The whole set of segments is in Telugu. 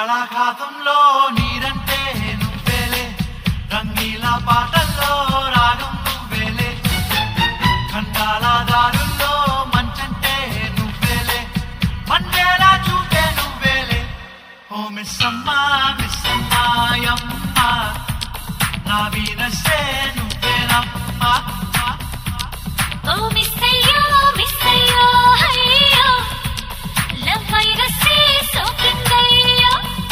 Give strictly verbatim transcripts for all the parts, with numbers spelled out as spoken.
బంగాళాఖాతంలో నీరంటే నువ్వేలే, రంగీల పాటల్లో రాగం నువ్వేలే, ఖండాల దారుల్లో మంచంటే నువ్వేలే, మండేలా చూపే నువ్వేలే. ఓ మిస్సమ్మా మిస్సమ్మాయమ్మ, నా వీనసే నువ్వేనమ్మా. ఓ మిస్సయ్యో మిస్సయ్యో హయ్యో, లవ్ వైరసే సోకిందయ్యో.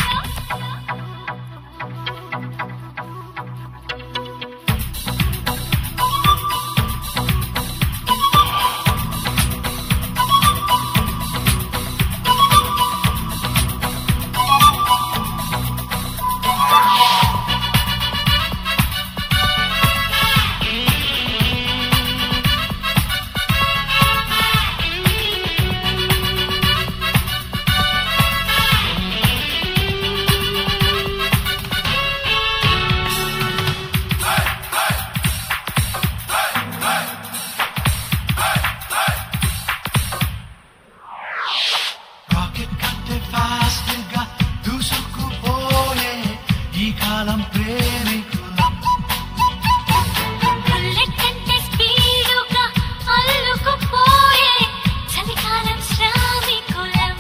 రాకెట్ కంటే ఫాస్ట్ గా దూసుకుపోయే ఈ కాలం ప్రేమికులం, బుల్లెట్ కంటే స్పీడుగా అల్లుకుపోయే చలికాలం శ్రామికులం.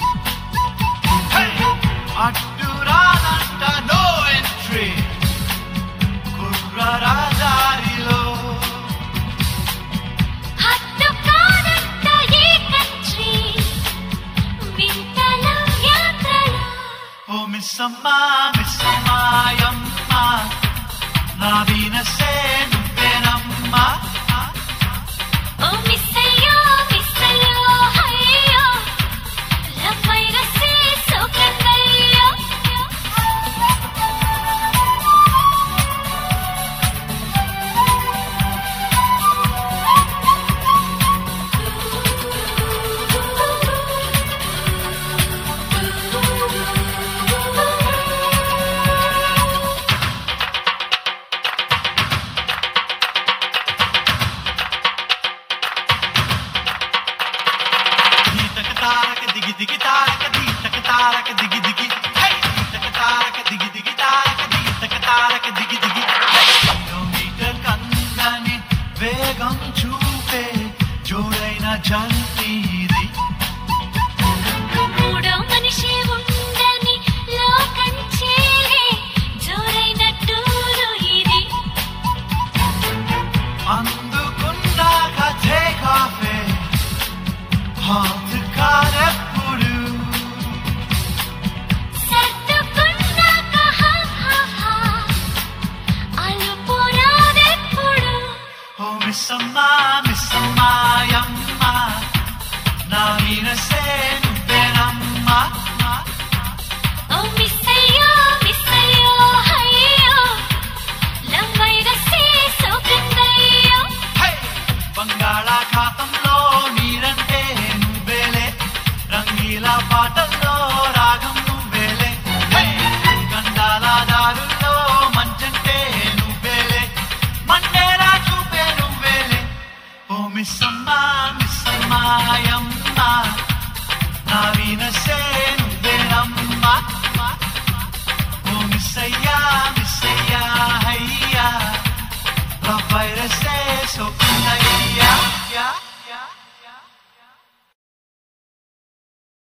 అడ్డు రాదంట నో ఎంట్రీ కుర్ర రాజారిలో. హద్దు కాదంట ఈ కంట్రీ వింతల యాత్రలో. ఓ మిస్సమ్మా మిస్సమ్మాయమ్మ, నా వీనసే నువ్వేనమ్మా. ఓ మిస్సయ్యో మిస్సయ్యో హయ్యో, లవ్ వైరసే సోకిందయ్యో. దీతక తారక దిగి దిగి తారక దీతక తారక దిగి దిగి హై, దీతక తారక దిగి దిగి తారక దీతక తారక దిగి దిగి హై. కిలోమీటర్ కందని వేగం చూపే జోడైన జంతీది, మూడో మనిషి ఉండని లోకం చేరే జోరైన టూరు ఇది. అందుకున్నాక టేక్ ఆఫే హాట్ కారెప్పుడు. సర్దుకున్నాక హా హా హా, అలుపు రాదెప్పుడు. ఓ మిస్సమ్మా మిస్సమ్మాయమ్మ, నా వీనసే నువ్వేనమ్మా. ఓ మిస్సయ్యో మిస్సయ్యో హయ్యో, లవ్ వైరసే సోకిందయ్యో. హై! బంగాళాఖాతంలో నీరంటే నువ్వేలే, రంగీల పాటల్లో రాగం నువ్వేలే, హై! గండాల దారుల్లో మంచంటే నువ్వేలే, మండేలా చూపే నువ్వేలే. ఓ మిస్సమ్మా మిస్సమ్మాయమ్మ, నా వీనసే నువ్వేనమ్మా. ఓ మిస్సయ్యా మిస్